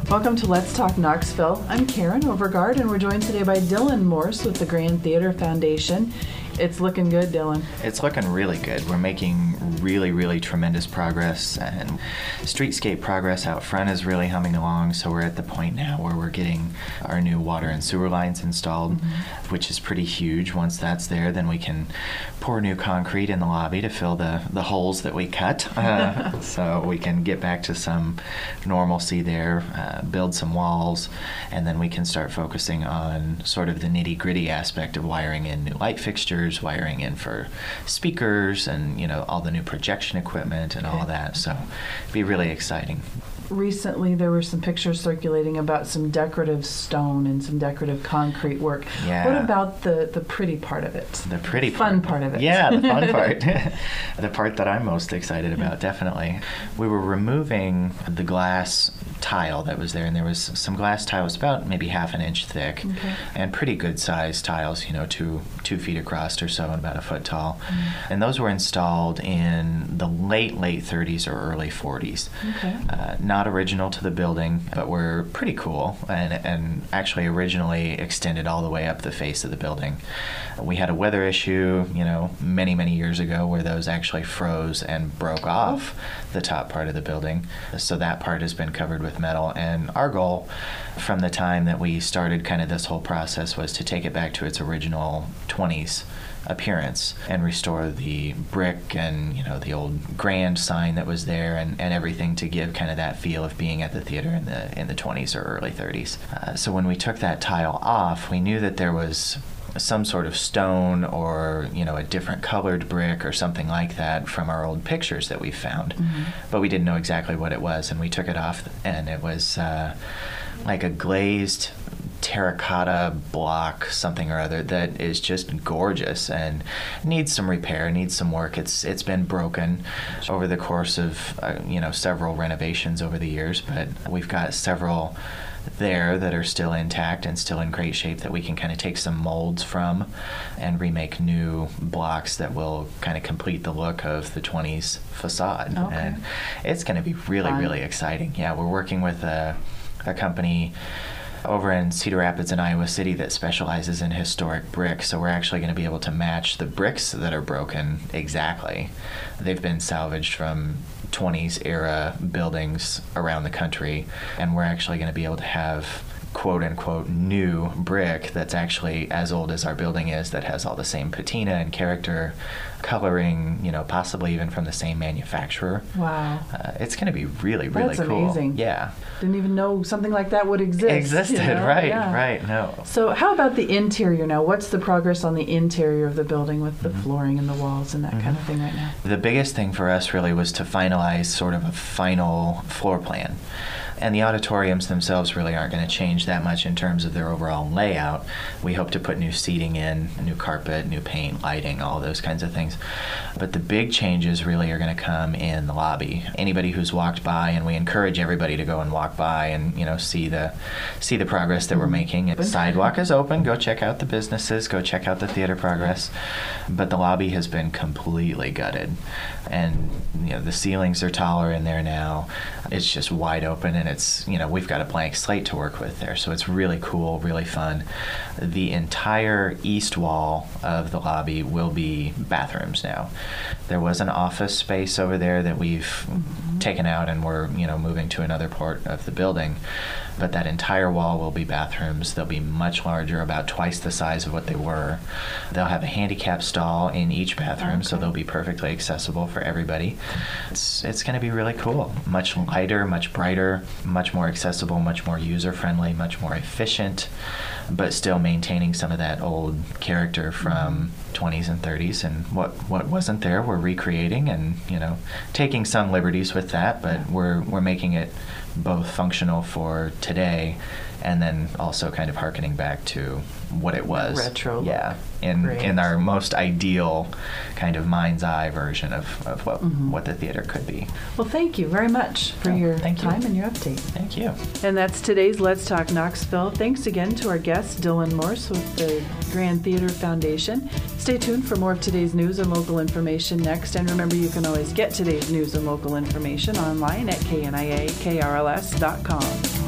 Welcome to Let's Talk Knoxville. I'm Karen Overgard, and we're joined today by Dylan Morse with the Grand Theater Foundation. It's looking good, Dylan. It's looking really good. We're making really tremendous progress, and streetscape progress out front is really humming along. So we're at the point now where we're getting our new water and sewer lines installed, which is pretty huge. Once that's there, then we can pour new concrete in the lobby to fill the holes that we cut. So we can get back to some normalcy there, build some walls, and then we can start focusing on sort of the nitty-gritty aspect of wiring in new light fixtures, wiring in for speakers, and all the new projection equipment and all that. So it'd be really exciting. Recently, there were some pictures circulating about some decorative stone and some decorative concrete work. Yeah. What about the pretty part of it? The pretty fun part of it. Yeah, the fun part. The part that I'm most excited about, definitely. We were removing the glass tile that was there, and there was some glass tiles about maybe half an inch thick, and pretty good sized tiles, 2 feet across or so and about a foot tall. And those were installed in the late 30s or early 40s. Not original to the building, but were pretty cool, and actually originally extended all the way up the face of the building. We had a weather issue, many years ago, where those actually froze and broke off the top part of the building. So that part has been covered with metal, and our goal from the time that we started kind of this whole process was to take it back to its original 20s appearance and restore the brick and the old grand sign that was there, and everything to give kind of that feel of being at the theater in the 20s or early 30s. So when we took that tile off, we knew that there was some sort of stone or a different colored brick or something like that from our old pictures that we found, but we didn't know exactly what it was, and we took it off, and it was like a glazed terracotta block, something or other, that is just gorgeous and needs some repair, needs some work. It's been broken over the course of several renovations over the years, but we've got several there that are still intact and still in great shape that we can kind of take some molds from and remake new blocks that will kind of complete the look of the 20s facade. And it's going to be really exciting. Yeah, we're working with a company over in Cedar Rapids and Iowa City that specializes in historic brick, so we're actually going to be able to match the bricks that are broken exactly. They've been salvaged from 20s era buildings around the country, and we're actually going to be able to have quote-unquote new brick that's actually as old as our building is, that has all the same patina and character, coloring, possibly even from the same manufacturer. Wow. It's going to be really cool. That's amazing. Yeah. Didn't even know something like that would exist. Existed, right, no. So how about the interior now? What's the progress on the interior of the building with the flooring and the walls and that kind of thing right now? The biggest thing for us really was to finalize sort of a final floor plan. And the auditoriums themselves really aren't going to change that much in terms of their overall layout. We hope to put new seating in, new carpet, new paint, lighting, all those kinds of things. But the big changes really are going to come in the lobby. Anybody who's walked by, and we encourage everybody to go and walk by and see the progress that we're making. The sidewalk is open. Go check out the businesses. Go check out the theater progress. But the lobby has been completely gutted, and the ceilings are taller in there now. It's just wide open, and it's we've got a blank slate to work with there, so it's really cool, really fun. The entire east wall of the lobby will be bathrooms now. There was an office space over there that we've taken out, and we're moving to another part of the building, but that entire wall will be bathrooms. They'll be much larger, about twice the size of what they were. They'll have a handicap stall in each bathroom, so they'll be perfectly accessible for everybody. It's going to be really cool. Much lighter, much brighter, much more accessible, much more user-friendly, much more efficient, but still maintaining some of that old character from 20s and 30s. And what wasn't there, we're recreating and taking some liberties with that, but we're making it both functional for today, and then also kind of hearkening back to what it was. Retro. Yeah, in our most ideal kind of mind's eye version of what the theater could be. Well, thank you very much for your time and your update. Thank you. And that's today's Let's Talk Knoxville. Thanks again to our guest, Dylan Morse with the Grand Theater Foundation. Stay tuned for more of today's news and local information next. And remember, you can always get today's news and local information online at kniakrls.com.